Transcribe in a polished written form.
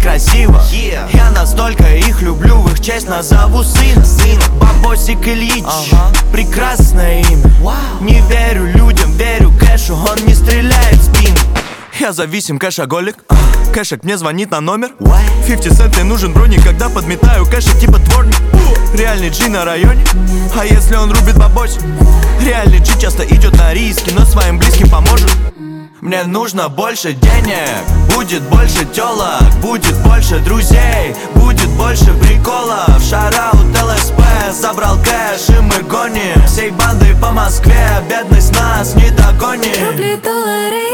красиво. Я настолько их люблю, в их честь назову сына. Бабосик Ильич, прекрасное имя. Не верю людям, верю кэшу, он не стреляет в спину. Я зависим, кэшоголик. Кэшек мне звонит на номер. 50 Cent мне нужен броник, когда подметаю кэшек типа дворник. Реальный G на районе, а если он рубит бабосик? Реальный G часто идет на риски, но своим близким поможет. Мне нужно больше денег, будет больше тёлок, будет больше друзей, будет больше приколов. Шараут ЛСП, забрал кэш и мы гоним всей бандой по Москве, бедность нас не догонит. Рубли, доллары